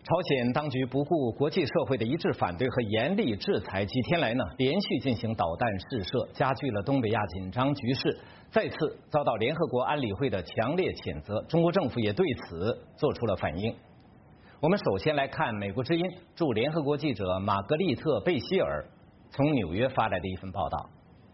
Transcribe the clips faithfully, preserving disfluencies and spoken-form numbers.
朝鲜当局不顾国际社会的一致反对和严厉制裁，几天来呢连续进行导弹试射，加剧了东北亚紧张局势，再次遭到联合国安理会的强烈谴责。中国政府也对此做出了反应。我们首先来看美国之音驻联合国记者玛格丽特·贝希尔从纽约发来的一份报道。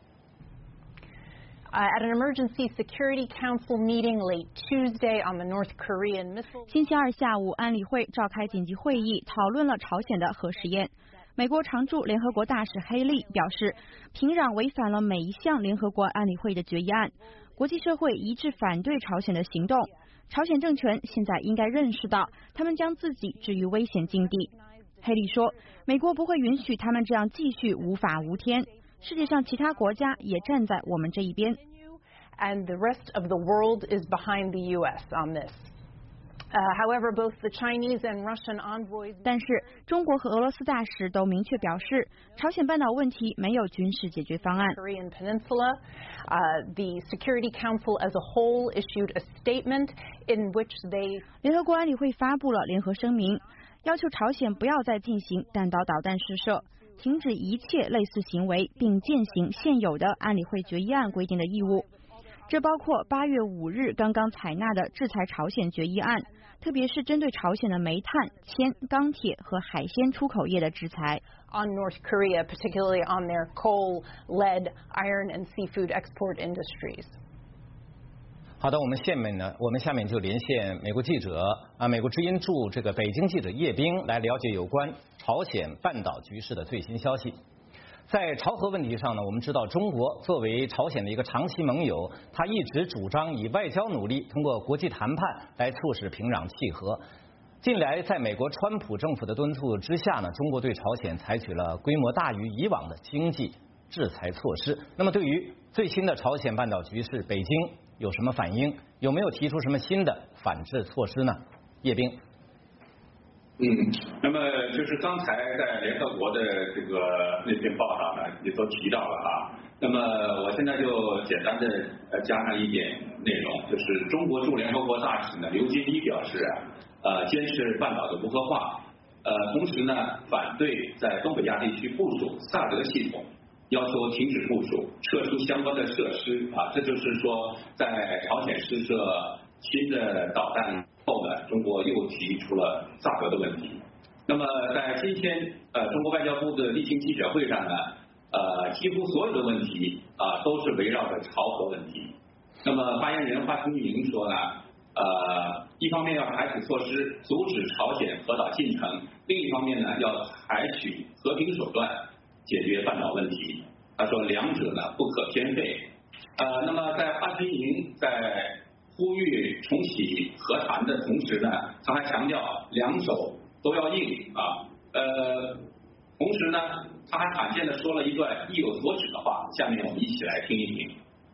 Uh, at an emergency Security Council meeting late Tuesday on the North Korean missile. 星期二下午，安理会召开紧急会议，讨论了朝鲜的核试验。美国常驻联合国大使黑利表示，平壤违反了每一项联合国安理会的决议案，国际社会一致反对朝鲜的行动。朝鲜政权现在应该认识到，他们将自己置于危险境地。黑利说，美国不会允许他们这样继续无法无天。世界上其他国家也站在我们这一边。 And the rest of the world is behind the U S on this. Uh, however, both the Chinese and Russian envoys. 但是中国和俄罗斯大使都明确表示，朝鲜半岛问题没有军事解决方案。 Korean Peninsula, uh, the Security Council as a whole issued a statement in which they. 联合国安理会发布了联合声明，要求朝鲜不要再进行弹道导弹试射。停止一切类似行为，并践行现有的安理会决议案规定的义务。这包括八月五日刚刚采纳的制裁朝鲜决议案，特别是针对朝鲜的煤炭、铅、钢铁和海鲜出口业的制裁。 On North Korea, particularly on their coal, lead, iron, and seafood export industries. 好的，我们下面呢，我们下面就连线美国记者啊，美国之音驻这个北京记者叶冰来了解有关朝鲜半岛局势的最新消息。在朝核问题上呢，我们知道中国作为朝鲜的一个长期盟友，他一直主张以外交努力通过国际谈判来促使平壤契合。近来，在美国川普政府的敦促之下呢，中国对朝鲜采取了规模大于以往的经济制裁措施。那么，对于最新的朝鲜半岛局势，北京有什么反应？有没有提出什么新的反制措施呢？叶冰。 嗯，那么就是刚才在联合国的这个那篇报道呢，也都提到了啊。那么我现在就简单的呃加上一点内容，就是中国驻联合国大使呢刘金一表示啊，呃坚持半岛的无核化，呃同时呢反对在东北亚地区部署萨德系统。要求停止部署，撤出相关的设施啊，这就是说，在朝鲜试射新的导弹后呢，中国又提出了萨德的问题。那么在今天呃中国外交部的例行记者会上呢，呃几乎所有的问题啊都是围绕着朝核问题。那么发言人华春莹说呢，呃一方面要采取措施阻止朝鲜核导进程，另一方面呢要采取和平手段解决半岛问题。他说两者呢不可偏废。呃，那么在华春莹在呼吁重启和谈的同时呢，他还强调两手都要硬啊。呃，同时呢，他还罕见的说了一段意有所指的话，下面我们一起来听一听。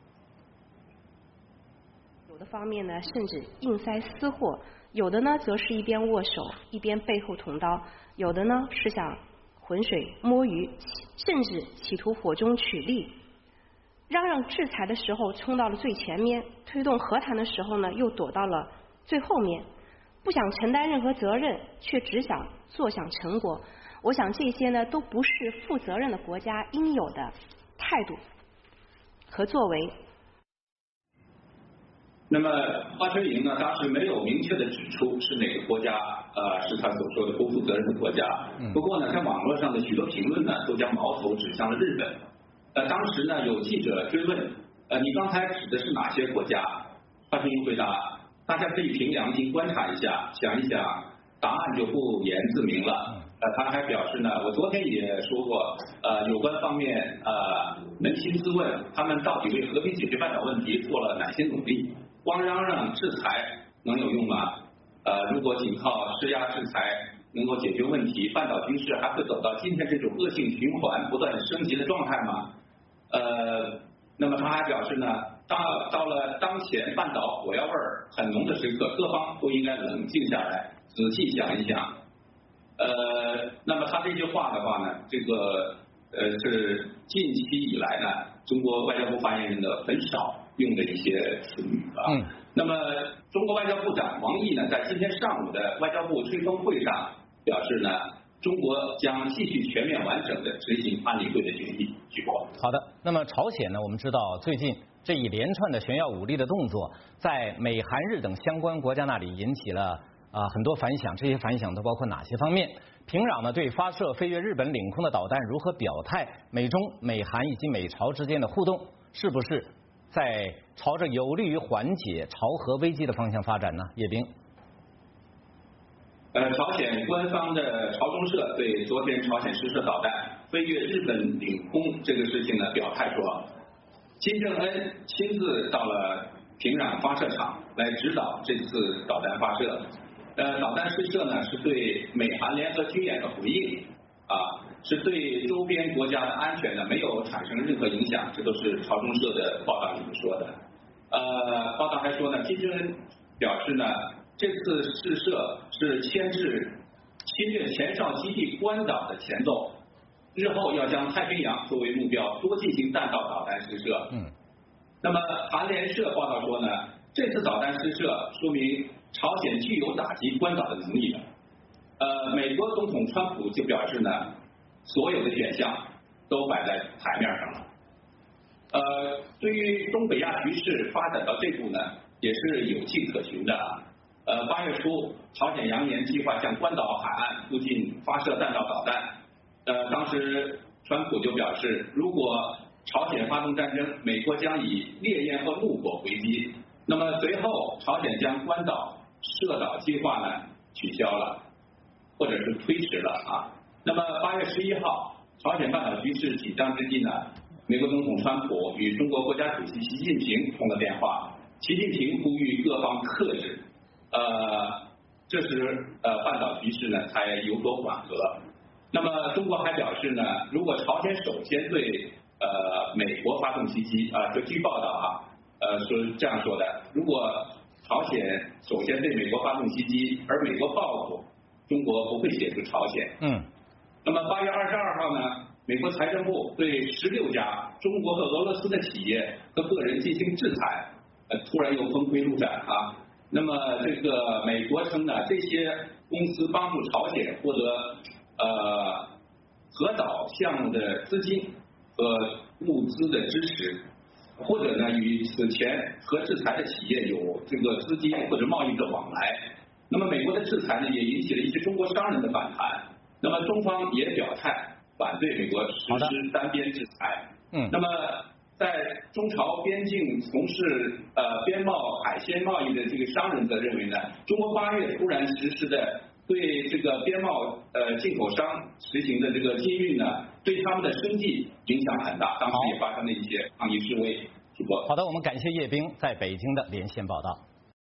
有的方面呢，甚至硬塞私货；有的呢，则是一边握手一边背后捅刀；有的呢，是想浑水摸鱼，甚至企图火中取栗。嚷嚷制裁的时候冲到了最前面，推动和谈的时候呢又躲到了最后面，不想承担任何责任，却只想坐享成果。我想这些呢都不是负责任的国家应有的态度和作为。 那么华春莹呢，当时没有明确的指出是哪个国家，呃，是他所说的不负责任的国家。不过呢，在网络上的许多评论呢，都将矛头指向了日本。呃，当时呢，有记者追问，呃，你刚才指的是哪些国家？华春莹回答，大家可以凭良心观察一下，想一想，答案就不言自明了。呃，他还表示呢，我昨天也说过，呃，有关方面呃扪心自问，他们到底为和平解决半岛问题做了哪些努力？光嚷嚷制裁能有用吗？呃，如果仅靠施压制裁能够解决问题，半岛局势还会走到今天这种恶性循环、不断升级的状态吗？呃，那么他还表示呢，到到了当前半岛火药味儿很浓的时刻，各方都应该冷静下来，仔细想一想。呃，那么他这句话的话呢，这个呃是近期以来呢，中国外交部发言人的很少用的一些词语啊。嗯。那么中国外交部长王毅呢，在今天上午的外交部吹风会上， 表示呢，中国将继续全面完整的执行安理会的决议举国。 好的，那么朝鲜呢，我们知道最近这一连串的炫耀武力的动作，在美韩日等相关国家那里引起了啊、呃、很多反响，这些反响都包括哪些方面？平壤呢对发射飞越日本领空的导弹如何表态？美中、美韩以及美朝之间的互动是不是在朝着有利于缓解朝核危机的方向发展呢？叶冰。 呃，朝鲜官方的朝中社对昨天朝鲜试射导弹飞越日本领空这个事情呢表态说，金正恩亲自到了平壤发射场来指导这次导弹发射。呃，导弹试射呢是对美韩联合军演的回应，啊，是对周边国家的安全呢没有产生任何影响，这都是朝中社的报道里面说的。呃，报道还说呢，金正恩表示呢，这次试射是牵制侵略前哨基地关岛的前奏，日后要将太平洋作为目标，多进行弹道导弹试射。 嗯。 那么韩联社报道说呢，这次导弹试射说明朝鲜具有打击关岛的能力的。呃，美国总统川普就表示呢，所有的选项都摆在台面上了。呃，对于东北亚局势发展到这步呢，也是有迹可循的。呃，八月初，朝鲜扬言计划向关岛海岸附近发射弹道导弹。呃，当时川普就表示，如果朝鲜发动战争，美国将以烈焰和怒火回击。那么随后，朝鲜将关岛射导计划呢取消了，或者是推迟了啊。那么八月十一号，朝鲜半岛局势紧张之际呢，美国总统川普与中国国家主席习近平通了电话，习近平呼吁各方克制，呃，这时呃半岛局势呢才有所缓和。那么中国还表示呢，如果朝鲜首先对呃美国发动袭击啊，这据报道啊，呃是这样说的：如果朝鲜首先对美国发动袭击，而美国报复，中国不会协助朝鲜。 嗯。 那么八月二十二号呢，美国财政部对十六家中国和俄罗斯的企业和个人进行制裁，呃，突然又峰回路转啊。那么这个美国称呢，这些公司帮助朝鲜获得呃核岛项目的资金和物资的支持，或者呢与此前核制裁的企业有这个资金或者贸易的往来。那么美国的制裁呢，也引起了一些中国商人的反弹。那么中方也表态反对美国实施单边制裁。 嗯。 那么在中朝边境从事呃边贸海鲜贸易的这个商人则认为呢，中国八月突然实施的对这个边贸呃进口商实行的这个禁运呢，对他们的生计影响很大，当时也发生了一些抗议示威。主播。 好的，我们感谢叶冰在北京的连线报道。